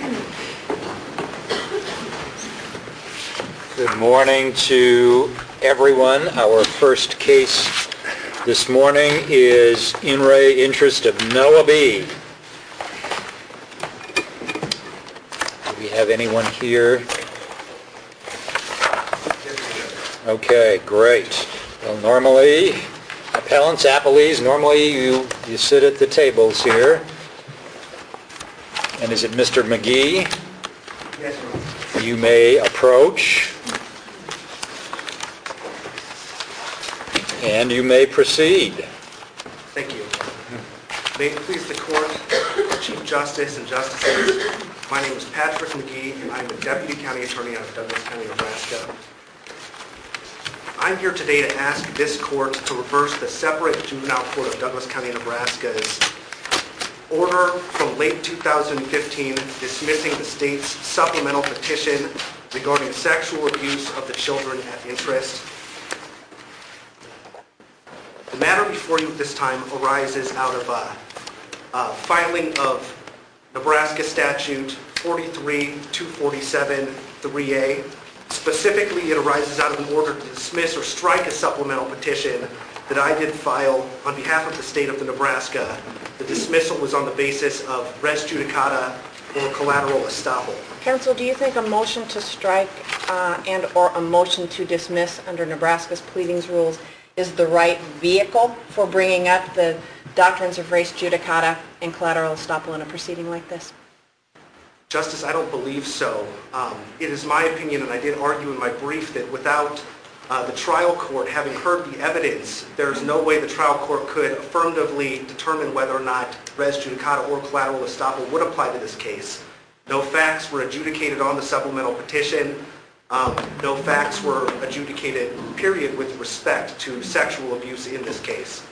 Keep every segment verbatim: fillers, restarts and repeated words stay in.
Good morning to everyone. Our first case this morning is In Re Interest of Noah B. Do we have anyone here? Okay, great. Well, normally, appellants, appellees, normally you, you sit at the tables here. And is it Mister McGee? Yes, sir. You may approach. And you may proceed. Thank you. May it please the Court, Chief Justice and Justices, my name is Patrick McGee, and I'm the Deputy County Attorney out of Douglas County, Nebraska. I'm here today to ask this Court to reverse the separate Juvenile Court of Douglas County, Nebraska's order from late two thousand fifteen dismissing the state's supplemental petition regarding sexual abuse of the children at interest. The matter before you at this time arises out of a, a filing of Nebraska Statute forty-three two forty-seven three A. Specifically, it arises out of an order to dismiss or strike a supplemental petition that I did file on behalf of the state of the Nebraska. The dismissal was on the basis of res judicata or collateral estoppel. Counsel, do you think a motion to strike uh, and or a motion to dismiss under Nebraska's pleadings rules is the right vehicle for bringing up the doctrines of res judicata and collateral estoppel in a proceeding like this? Justice, I don't believe so. Um, it is my opinion, and I did argue in my brief, that without uh, the trial court having heard the evidence, there's no way the trial court could affirmatively determine whether or not res judicata or collateral estoppel would apply to this case. No facts were adjudicated on the supplemental petition. Um, no facts were adjudicated, period, with respect to sexual abuse in this case.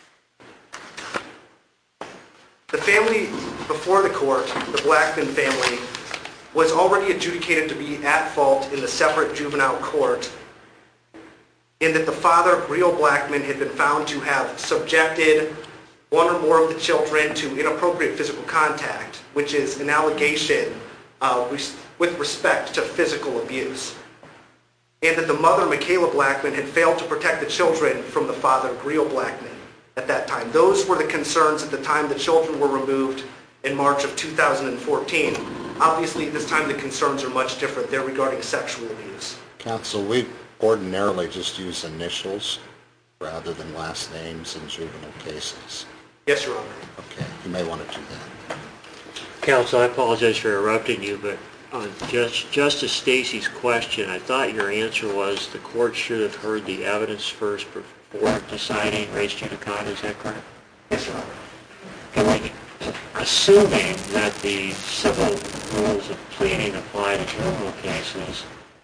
The family before the court, the Blackman family, was already adjudicated to be at fault in the separate juvenile court in that the father, Greil Blackman, had been found to have subjected one or more of the children to inappropriate physical contact, which is an allegation uh, res- with respect to physical abuse. And that the mother, Michaela Blackman, had failed to protect the children from the father, Greil Blackman, at that time. Those were the concerns at the time the children were removed in March of two thousand fourteen. Obviously, at this time, the concerns are much different. They're regarding sexual abuse. Counsel, we ordinarily just use initials rather than last names in juvenile cases. Yes, Your Honor. Okay, you may want to do that. Counsel, I apologize for interrupting you, but on Just, Justice Stacy's question, I thought your answer was the court should have heard the evidence first before deciding res judicata. Is that correct? Yes, Your Honor. Can we, assuming that the civil rules of pleading apply to juvenile cases,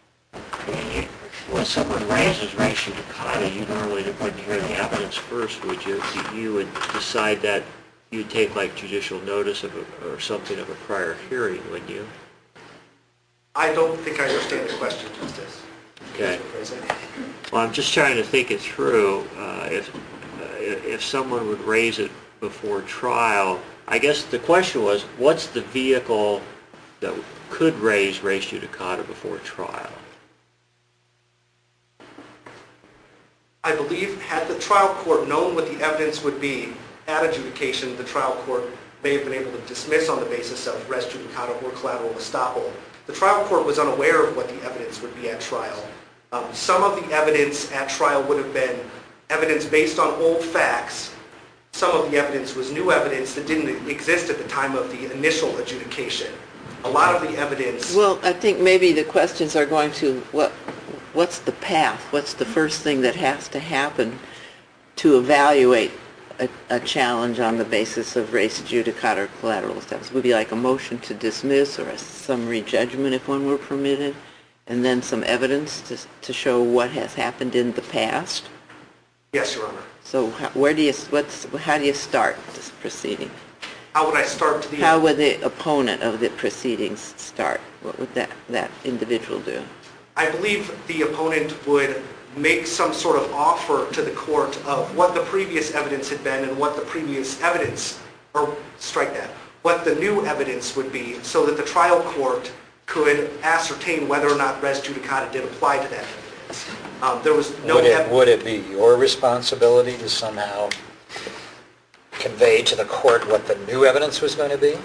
when someone raises res judicata, you normally wouldn't hear the evidence first, would you? You would decide that you'd take like judicial notice of a, or something of a prior hearing, wouldn't you? I don't think I understand the question, Justice. Okay. Well, I'm just trying to think it through. Uh, if uh, if someone would raise it before trial, I guess the question was, what's the vehicle that could raise res judicata before trial? I believe had the trial court known what the evidence would be at adjudication, the trial court may have been able to dismiss on the basis of res judicata or collateral estoppel. The trial court was unaware of what the evidence would be at trial. Um, some of the evidence at trial would have been evidence based on old facts. Some of the evidence was new evidence that didn't exist at the time of the initial adjudication. A lot of the evidence... Well, I think maybe the questions are going to, what, what's the path? What's the first thing that has to happen to evaluate a, a challenge on the basis of res judicata or collateral estoppel? It would be like a motion to dismiss or a summary judgment if one were permitted, and then some evidence to, to show what has happened in the past? Yes, Your Honor. So how, where do you, what's, how do you start this proceeding? How would I start to the... How would the opponent of the proceedings start? What would that, that individual do? I believe the opponent would make some sort of offer to the court of what the previous evidence had been and what the previous evidence, or strike that, what the new evidence would be so that the trial court could ascertain whether or not res judicata did apply to that evidence. Um, there was no Would it, ev- would it be your responsibility to somehow convey to the court what the new evidence was going to be?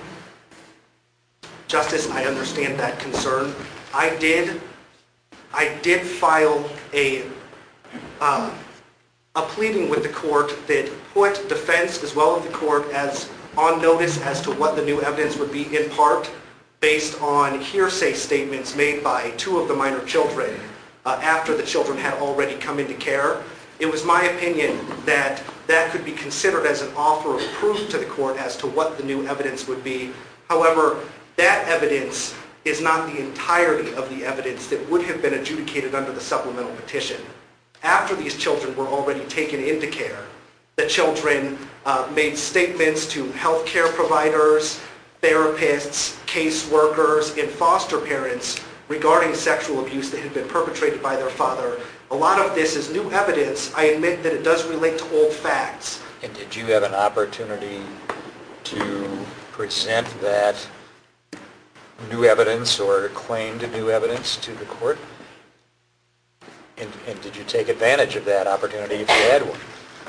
Justice, I understand that concern. I did, I did file a, uh, a pleading with the court that put defense as well as the court as on notice as to what the new evidence would be, in part based on hearsay statements made by two of the minor children uh, after the children had already come into care. It was my opinion that that could be considered as an offer of proof to the court as to what the new evidence would be. However, that evidence is not the entirety of the evidence that would have been adjudicated under the supplemental petition. After these children were already taken into care, the children uh, made statements to healthcare providers, therapists, caseworkers, and foster parents regarding sexual abuse that had been perpetrated by their father. A lot of this is new evidence. I admit that it does relate to old facts. And did you have an opportunity to present that new evidence or claimed new evidence to the court? And, and did you take advantage of that opportunity if you had one?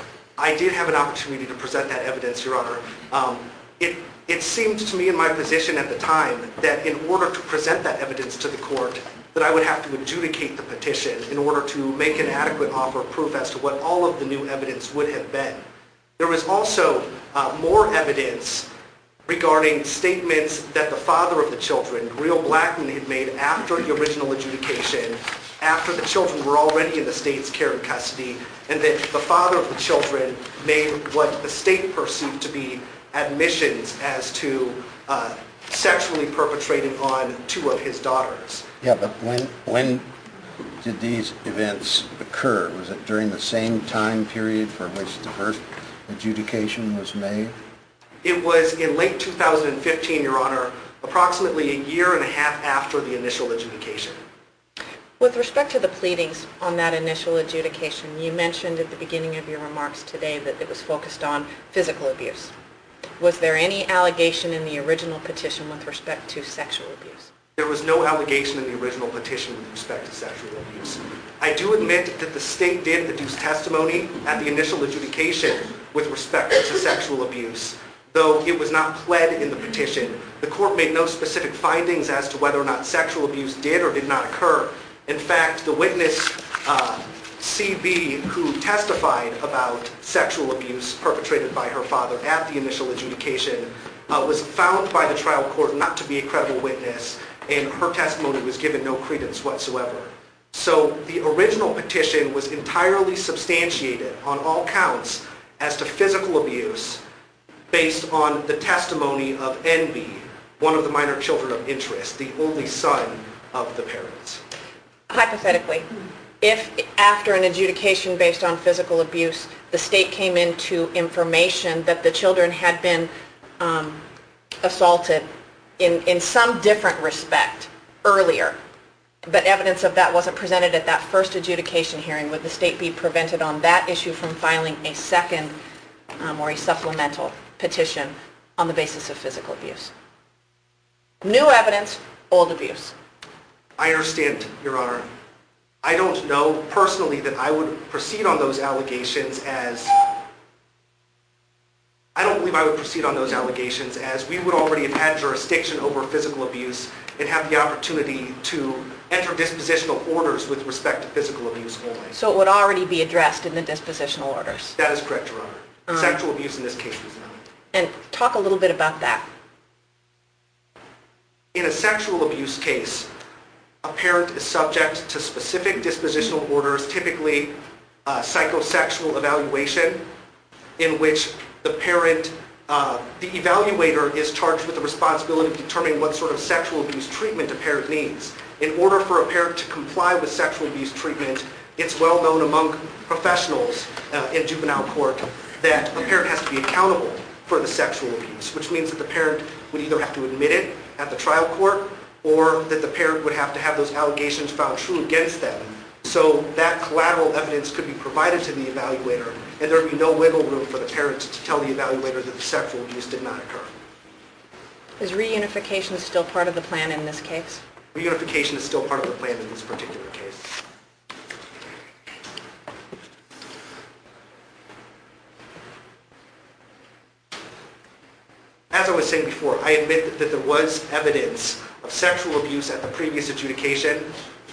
I did have an opportunity to present that evidence, Your Honor. Um, it, it seemed to me in my position at the time that in order to present that evidence to the court, that I would have to adjudicate the petition in order to make an adequate offer of proof as to what all of the new evidence would have been. There was also uh, more evidence regarding statements that the father of the children, Greil Blackman, had made after the original adjudication, after the children were already in the state's care and custody, and that the father of the children made what the state perceived to be admissions as to uh, sexually perpetrating on two of his daughters. Yeah, but when when did these events occur? Was it during the same time period for which the first adjudication was made? It was in late two thousand fifteen, Your Honor, approximately a year and a half after the initial adjudication. With respect to the pleadings on that initial adjudication, you mentioned at the beginning of your remarks today that it was focused on physical abuse. Was there any allegation in the original petition with respect to sexual abuse? There was no allegation in the original petition with respect to sexual abuse. I do admit that the state did adduce testimony at the initial adjudication with respect to sexual abuse. Though it was not pled in the petition, the court made no specific findings as to whether or not sexual abuse did or did not occur. In fact, the witness, uh, C B, who testified about sexual abuse perpetrated by her father at the initial adjudication, uh, was found by the trial court not to be a credible witness, and her testimony was given no credence whatsoever. So the original petition was entirely substantiated on all counts as to physical abuse based on the testimony of N B, one of the minor children of interest, the only son of the parents. Hypothetically, if after an adjudication based on physical abuse, the state came into information that the children had been um, assaulted in, in some different respect earlier, but evidence of that wasn't presented at that first adjudication hearing, would the state be prevented on that issue from filing a second um, or a supplemental petition on the basis of physical abuse? New evidence, old abuse. I understand, Your Honor. I don't know personally that I would proceed on those allegations as, I don't believe I would proceed on those allegations as we would already have had jurisdiction over physical abuse and have the opportunity to enter dispositional orders with respect to physical abuse only. So it would already be addressed in the dispositional orders. That is correct, Your Honor. Um, Sexual abuse in this case was not. And talk a little bit about that. In a sexual abuse case, a parent is subject to specific dispositional orders, typically uh, psychosexual evaluation, in which the parent, uh, the evaluator is charged with the responsibility of determining what sort of sexual abuse treatment a parent needs. In order for a parent to comply with sexual abuse treatment, it's well known among professionals uh, in juvenile court that a parent has to be accountable for the sexual abuse, which means that the parent would either have to admit it at the trial court or that the parent would have to have those allegations found true against them. So that collateral evidence could be provided to the evaluator, and there would be no wiggle room for the parent to tell the evaluator that the sexual abuse did not occur. Is reunification still part of the plan in this case? Reunification is still part of the plan in this particular case. As I was saying before, I admit that there was evidence of sexual abuse at the previous adjudication.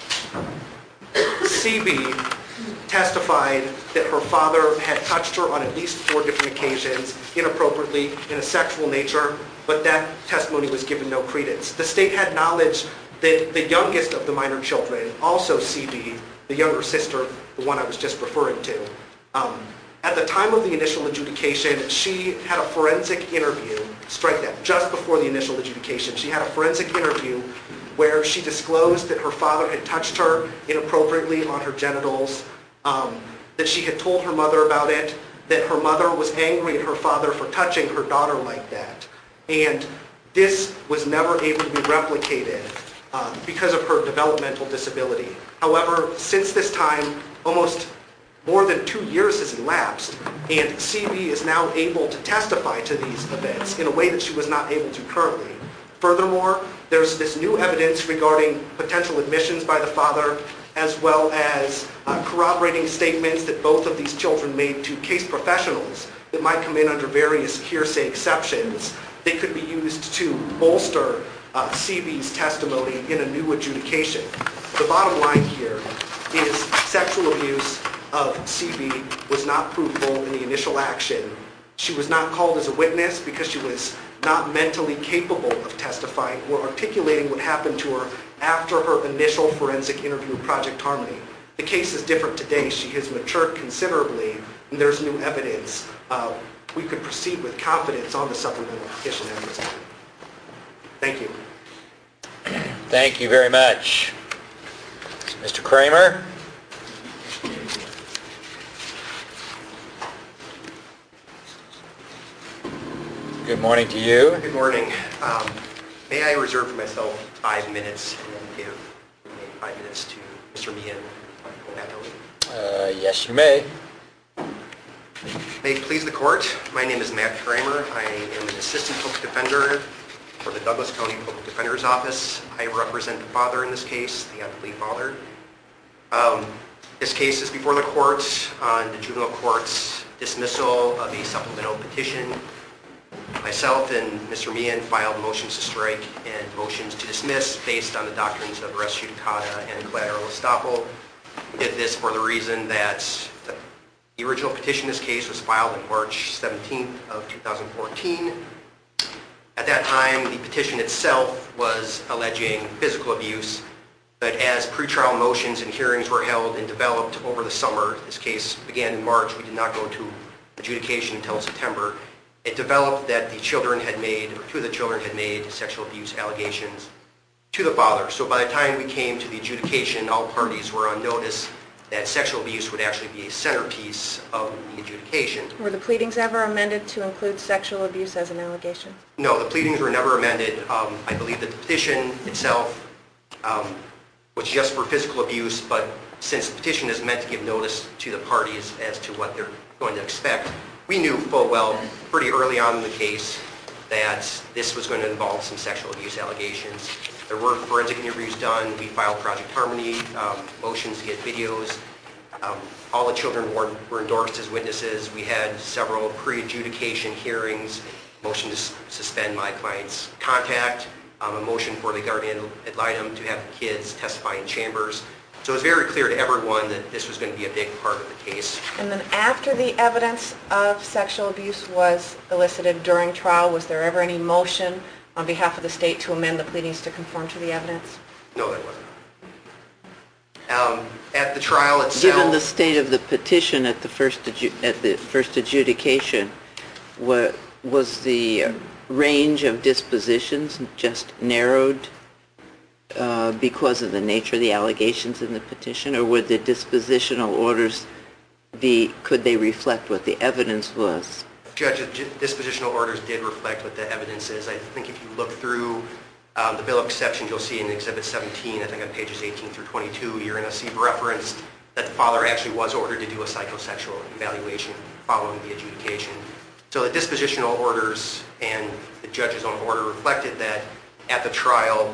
C B testified that her father had touched her on at least four different occasions, inappropriately, in a sexual nature, but that testimony was given no credence. The state had knowledge that the youngest of the minor children, also C B, the younger sister, the one I was just referring to, um, at the time of the initial adjudication, she had a forensic interview, strike that, just before the initial adjudication. She had a forensic interview where she disclosed that her father had touched her inappropriately on her genitals, um, that she had told her mother about it, that her mother was angry at her father for touching her daughter like that. And this was never able to be replicated uh, because of her developmental disability. However, since this time, almost more than two years has elapsed, and C B is now able to testify to these events in a way that she was not able to currently. Furthermore, there's this new evidence regarding potential admissions by the father, as well as uh, corroborating statements that both of these children made to case professionals that might come in under various hearsay exceptions that could be used to bolster uh, C B's testimony in a new adjudication. The bottom line here is sexual abuse of C B was not provable in the initial action. She was not called as a witness because she was not mentally capable of testifying or articulating what happened to her after her initial forensic interview with Project Harmony. The case is different today. She has matured considerably, and there's new evidence. Uh, we could proceed with confidence on the supplemental petition at this time. Thank you. Thank you very much. Mister Kramer? Good morning to you. Good morning. Um, may I reserve for myself five minutes and then give maybe five minutes to Mister Meehan? Uh, yes, you may. May it please the court, my name is Matt Kramer. I am an assistant public defender for the Douglas County Public Defender's Office. I represent the father in this case, the appellee father. Um, this case is before the court on the juvenile court's dismissal of a supplemental petition. Myself and Mister Meehan filed motions to strike and motions to dismiss based on the doctrines of res judicata and collateral estoppel. We did this for the reason that the original petition in this case was filed on March seventeenth of two thousand fourteen. At that time, the petition itself was alleging physical abuse, but as pretrial motions and hearings were held and developed over the summer, this case began in March, we did not go to adjudication until September. It developed that the children had made, or two of the children had made sexual abuse allegations to the father. So by the time we came to the adjudication, all parties were on notice that sexual abuse would actually be a centerpiece of the adjudication. Were the pleadings ever amended to include sexual abuse as an allegation? No, the pleadings were never amended. Um, I believe that the petition itself um, was just for physical abuse, but since the petition is meant to give notice to the parties as to what they're going to expect, we knew full well pretty early on in the case that this was going to involve some sexual abuse allegations. There were forensic interviews done. We filed Project Harmony, um, motions to get videos. Um, all the children were, were endorsed as witnesses. We had several pre-adjudication hearings, motion to s- suspend my client's contact, um, a motion for the guardian ad litem to have the kids testify in chambers. So it was very clear to everyone that this was going to be a big part of the case. And then after the evidence of sexual abuse was elicited during trial, was there ever any motion on behalf of the state to amend the pleadings to conform to the evidence? No, there wasn't. Um, at the trial itself, Given the state of the petition at the first adju- at the first adjudication, what was the range of dispositions just narrowed uh, because of the nature of the allegations in the petition, or would the dispositional orders be, could they reflect what the evidence was? Judge, the dispositional orders did reflect what the evidence is. I think if you look through um, the bill of exceptions, you'll see in Exhibit seventeen, I think on pages eighteen through twenty-two, you're going to see referenced that the father actually was ordered to do a psychosexual evaluation following the adjudication. So the dispositional orders and the judge's own order reflected that at the trial,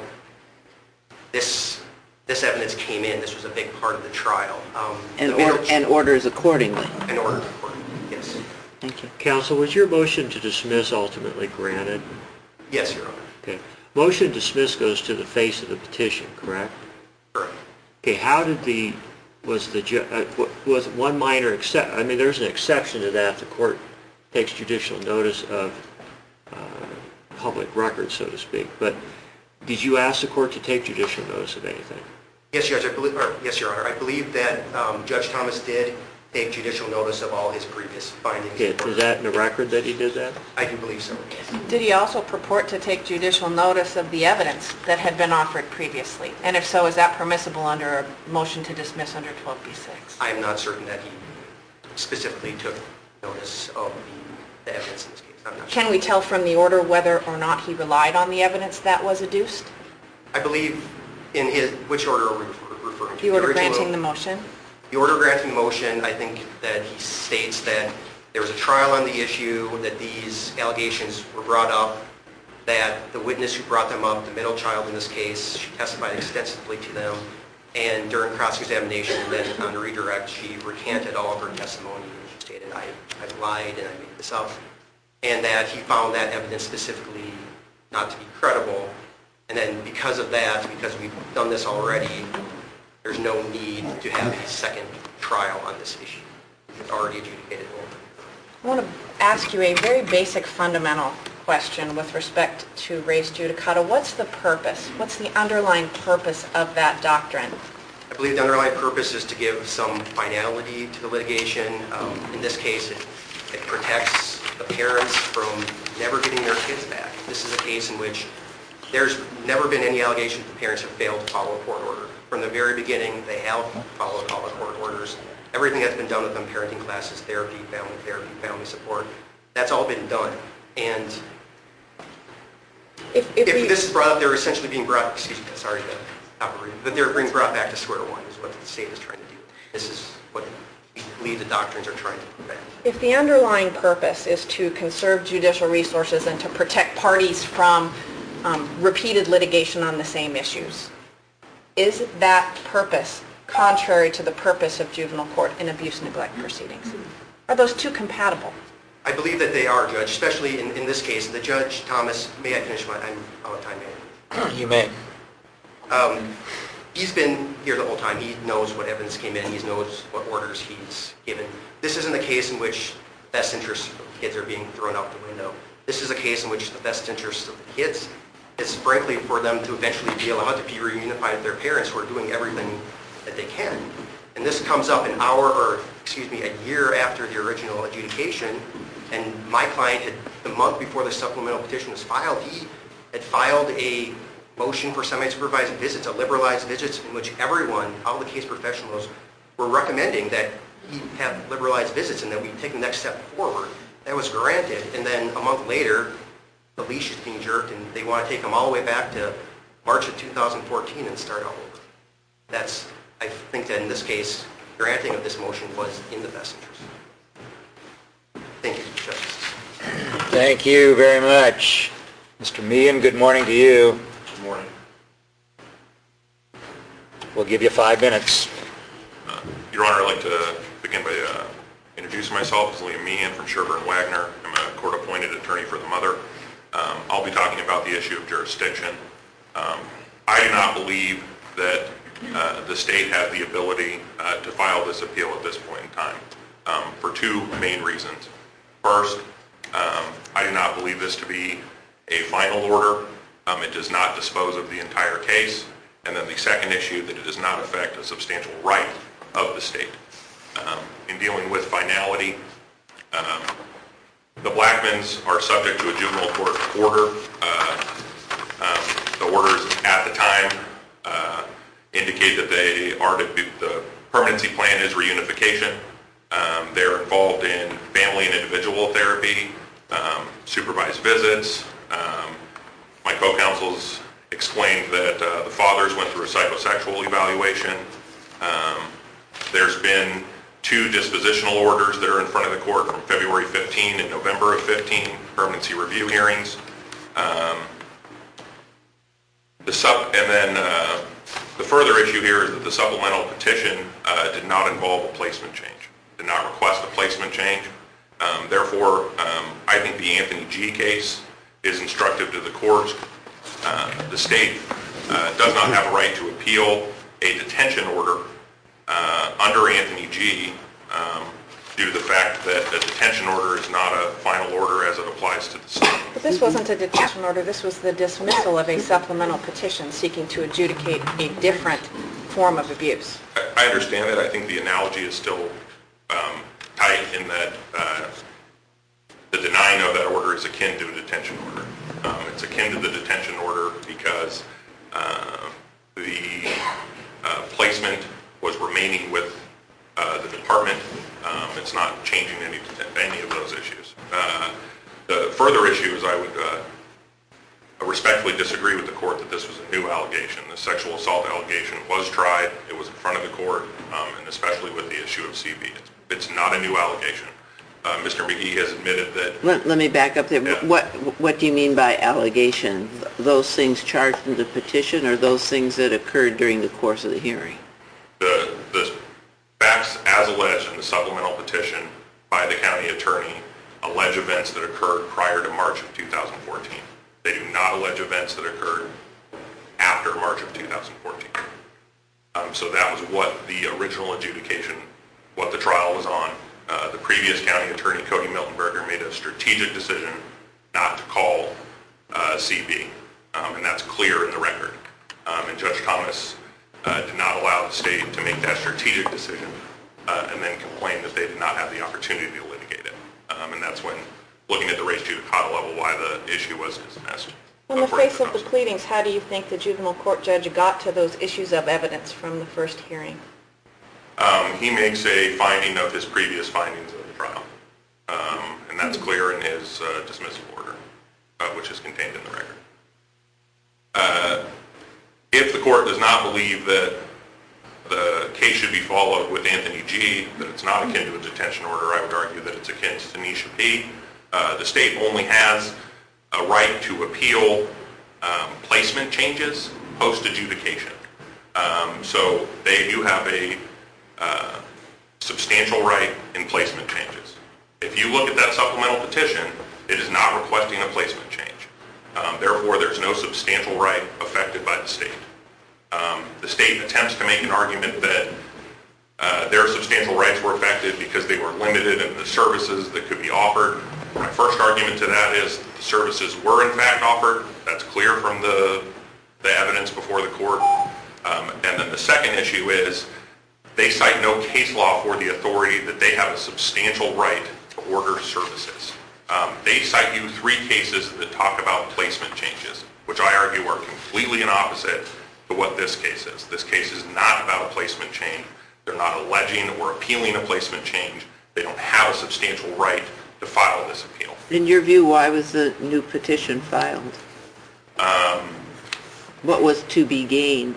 this this evidence came in. This was a big part of the trial. Um, And, the or, middle- and orders accordingly. and ordered accordingly, yes. Thank you. Counsel, was your motion to dismiss ultimately granted? Yes, Your Honor. Okay. Motion to dismiss goes to the face of the petition, correct? Correct. Okay, how did the, was the, ju- uh, wa- was one minor except, I mean, there's an exception to that. The court takes judicial notice of uh, public record, so to speak. But did you ask the court to take judicial notice of anything? Yes, Judge, I believe, or, yes, Your Honor. I believe that um, Judge Thomas did take judicial notice of all his previous findings. Okay, is that in the record that he did that? I do believe so. Did he also purport to take judicial notice of the evidence that had been offered previously? And if so, is that permissible under a motion to dismiss under twelve B six? I am not certain that he specifically took notice of the, the evidence in this case. I'm not sure. Can we tell from the order whether or not he relied on the evidence that was adduced? I believe in his, which order are we refer- referring to? The order original- granting the motion? The order granting the motion, I think that he states that there was a trial on the issue, that these allegations were brought up, that the witness who brought them up, the middle child in this case, she testified extensively to them, and during cross-examination and then on redirect, she recanted all of her testimony. She stated, I, I lied and I made this up, and that he found that evidence specifically not to be credible. And then because of that, because we've done this already, there's no need to have a second trial on this issue. It's already adjudicated. I want to ask you a very basic fundamental question with respect to res judicata. What's the purpose? What's the underlying purpose of that doctrine? I believe the underlying purpose is to give some finality to the litigation. Um, in this case, it, it protects the parents from never getting their kids back. This is a case in which there's never been any allegation that the parents have failed to follow a court order. From the very beginning, they have followed all the court orders. Everything that's been done with them, parenting classes, therapy, family therapy, family support, that's all been done. And If, if, if we, this is brought up, they're essentially being brought, excuse me, sorry to operate, but they're being brought back to square one is what the state is trying to do. This is what we believe the doctrines are trying to prevent. if the underlying purpose is to conserve judicial resources and to protect parties from um, repeated litigation on the same issues, is that purpose contrary to the purpose of juvenile court in abuse neglect proceedings? Are those two compatible? I believe that they are, Judge, especially in, in this case. The Judge, Thomas, may I finish my, I'm out of time, man. You may. Um, he's been here the whole time. He knows what evidence came in. He knows what orders he's given. This isn't a case in which the best interests of the kids are being thrown out the window. This is a case in which the best interests of the kids is frankly for them to eventually be allowed to be reunified with their parents who are doing everything that they can. And this comes up an hour, or excuse me, a year after the original adjudication, and my client had, the month before the supplemental petition was filed, he had filed a motion for semi-supervised visits, a liberalized visits in which everyone, all the case professionals, were recommending that he have liberalized visits and that we take the next step forward. That was granted, and then a month later, the leash is being jerked and they want to take him all the way back to March of two thousand fourteen and start all over. That's, I think that in this case, granting of this motion was in the best interest. Thank you, Justice. Thank you very much. Mister Meehan, good morning to you. Good morning. We'll give you five minutes. Uh, Your Honor, I'd like to begin by uh, introducing myself as Liam Meehan from Sherburne Wagner. I'm a court-appointed attorney for the mother. Um, I'll be talking about the issue of jurisdiction. Um, I do not believe that uh, the state has the ability uh, to file this appeal at this point in time um, for two main reasons. First, um, I do not believe this to be a final order. Um, it does not dispose of the entire case. And then the second issue, that it does not affect a substantial right of the state. Um, in dealing with finality, um, the Blackmans are subject to a juvenile court order. Uh, um, the orders at the time uh, indicate that they are to be, the permanency plan is reunification. Um, they're involved in family and individual therapy, um, supervised visits. Um, my co-counsels explained that uh, the fathers went through a psychosexual evaluation. Um, there's been two dispositional orders that are in front of the court from February fifteenth and November of fifteen, permanency review hearings. Um, the sub, and then uh, the further issue here is that the supplemental petition uh, did not involve a placement change, did not request a placement change. Um, therefore, um, I think the Anthony G. case is instructive to the court. Uh, the state uh, does not have a right to appeal a detention order uh, under Anthony G. Um, due to the fact that a detention order is not a final order as it applies to the state. But this wasn't a detention order, this was the dismissal of a supplemental petition seeking to adjudicate a different form of abuse. I, I understand that. I think the analogy is still um, tight in that uh, the denying of that order is akin to a detention order. Um, it's akin to the detention order because uh, the uh, placement was remaining with uh, the department. Um, it's not changing any any of those issues. Uh, the further issue is I would uh, respectfully disagree with the court that this was a new allegation. The sexual assault allegation was tried. It was in front of the court, um, and especially with the issue of C B. It's, it's not a new allegation. Uh, Mister McGee has admitted that... Let, let me back up there. Yeah. What, what do you mean by allegation? Those things charged in the petition or those things that occurred during the course of the hearing? The, the facts as alleged in the supplemental petition by the county attorney allege events that occurred prior to March of two thousand fourteen. They do not allege events that occurred after March of two thousand fourteen. Um, so that was what the original adjudication, what the trial was on. Uh, the previous county attorney, Cody Miltenberger, made a strategic decision not to call uh, C B, um, and that's clear in the record. Um, and Judge Thomas uh, did not allow the state to make that strategic decision uh, and then complain that they did not have the opportunity to litigate it. Um, and that's when, looking at the res judicata level, why the issue was dismissed. In the face of the pleadings, how do you think the juvenile court judge got to those issues of evidence from the first hearing? Um, he makes a finding of his previous findings of the trial, um, and that's clear in his uh, dismissal order, uh, which is contained in the record. Uh, if the court does not believe that the case should be followed with Anthony G., that it's not akin to a detention order, I would argue that it's akin to Tanisha P. Uh, the state only has a right to appeal um, placement changes post-adjudication. Um, so they do have a uh, substantial right in placement changes. If you look at that supplemental petition, it is not requesting a placement change. Um, therefore, there's no substantial right affected by the state. Um, the state attempts to make an argument that uh, their substantial rights were affected because they were limited in the services that could be offered. My first argument to that is that the services were in fact offered. That's clear from the, the evidence before the court. Um, and then the second issue is they cite no case law for the authority that they have a substantial right to order services. Um, they cite you three cases that talk about placement changes, which I argue are completely an opposite to what this case is. This case is not about a placement change. They're not alleging or appealing a placement change. They don't have a substantial right to file this appeal. In your view, why was the new petition filed? Um, what was to be gained?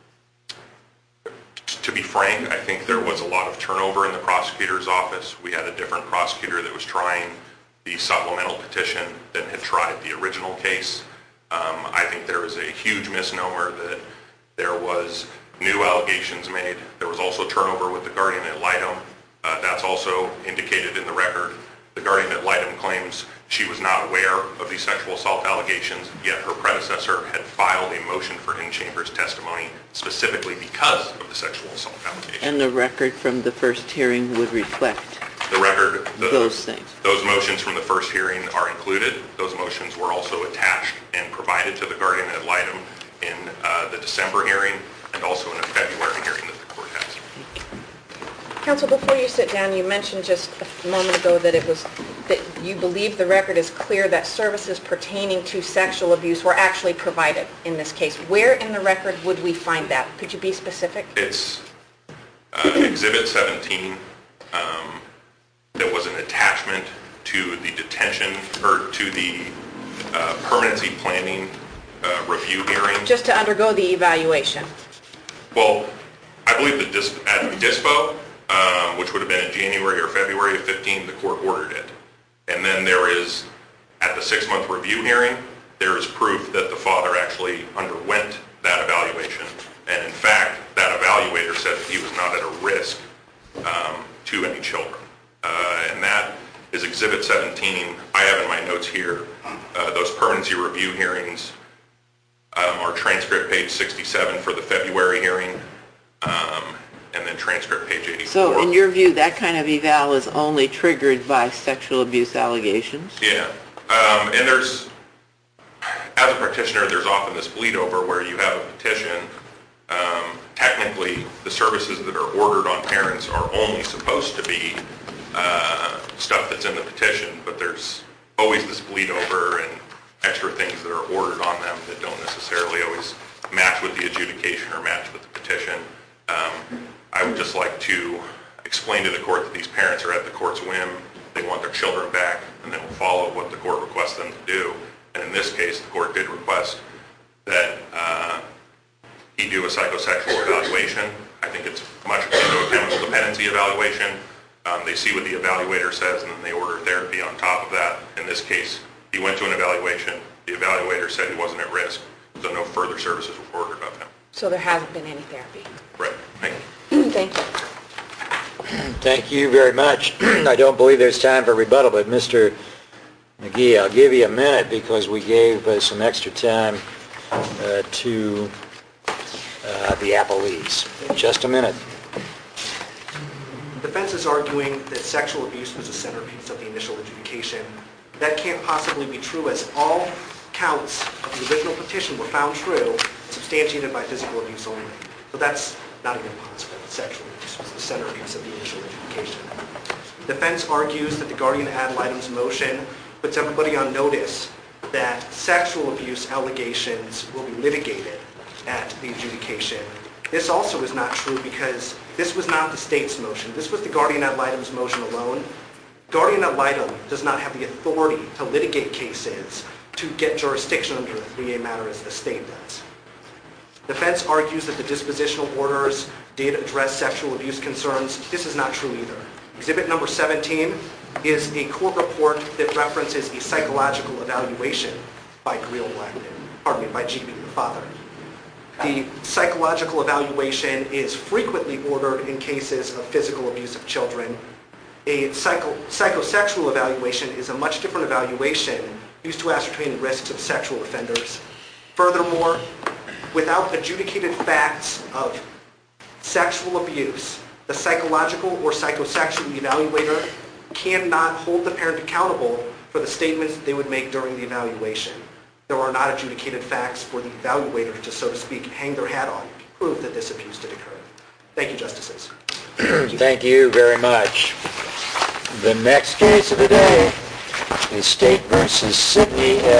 To be frank, I think there was a lot of turnover in the prosecutor's office. We had a different prosecutor that was trying the supplemental petition than had tried the original case. Um, I think there was a huge misnomer that there was new allegations made. There was also turnover with the guardian ad litem. Uh, that's also indicated in the record. The guardian ad litem claims she was not aware of these sexual assault allegations, yet her predecessor had filed a motion for in-chambers testimony specifically because of the sexual assault allegations. And the record from the first hearing would reflect the record, the, those things. Those motions from the first hearing are included. Those motions were also attached and provided to the guardian ad litem in uh, the December hearing and also in a February hearing that the court has. Counsel, before you sit down, you mentioned just a moment ago that it was that you believe the record is clear that services pertaining to sexual abuse were actually provided in this case. Where in the record would we find that? Could you be specific? It's uh, Exhibit seventeen. Um, there was an attachment to the detention or to the uh, permanency planning uh, review hearing. Just to undergo the evaluation. Well, I believe that dis- at DISPO, um, which would have been in January or February of fifteen, the court ordered it. And then there is, at the six-month review hearing, there is proof that the father actually underwent that evaluation. And in fact, that evaluator said that he was not at a risk um, to any children. Uh, and that is Exhibit seventeen. I have in my notes here, uh, those permanency review hearings um, are transcript page sixty-seven for the February hearing, um, and then transcript page eighty-four. So in your view, that kind of eval is only triggered by sexual abuse allegations? Yeah. Um, and there's, as a practitioner, there's often this bleed over where you have a petition. Um, technically, the services that are ordered on parents are only supposed to be uh, stuff that's in the petition, but there's always this bleed over and extra things that are ordered on them that don't necessarily always match with the adjudication or match with the petition. Um, I would just like to explain to the court that these parents are at the court's whim. They want their children back, and they will follow what the court requests them to do. And in this case, the court did request that uh, he do a psychosexual evaluation. I think it's much akin to a chemical dependency evaluation. Um, they see what the evaluator says, and then they order therapy on top of that. In this case, he went to an evaluation. The evaluator said he wasn't at risk, so no further services were ordered of him. So there hasn't been any therapy? Right. Thank you. Thank you. Thank you very much. I don't believe there's time for rebuttal, but Mister McGee, I'll give you a minute because we gave uh, some extra time uh, to uh, the appellees. Just a minute. The defense is arguing that sexual abuse was the centerpiece of the initial adjudication. That can't possibly be true, as all counts of the original petition were found true, substantiated by physical abuse only. So that's not even possible. Sexual abuse was the centerpiece of the initial adjudication. Defense argues that the guardian ad litem's motion puts everybody on notice that sexual abuse allegations will be litigated at the adjudication. This also is not true because this was not the state's motion. This was the guardian ad litem's motion alone. Guardian ad litem does not have the authority to litigate cases to get jurisdiction under the three A matter as the state does. Defense argues that the dispositional orders did address sexual abuse concerns. This is not true either. Exhibit number seventeen is a court report that references a psychological evaluation by Greil Blackman, pardon me, by G B, the father. The psychological evaluation is frequently ordered in cases of physical abuse of children. A psycho psychosexual evaluation is a much different evaluation used to ascertain risks of sexual offenders. Furthermore, without adjudicated facts of sexual abuse, the psychological or psychosexual evaluator cannot hold the parent accountable for the statements they would make during the evaluation. There are not adjudicated facts for the evaluator to, so to speak, hang their hat on to prove that this abuse did occur. Thank you, Justices. Thank you very much. The next case of the day is State versus Sidney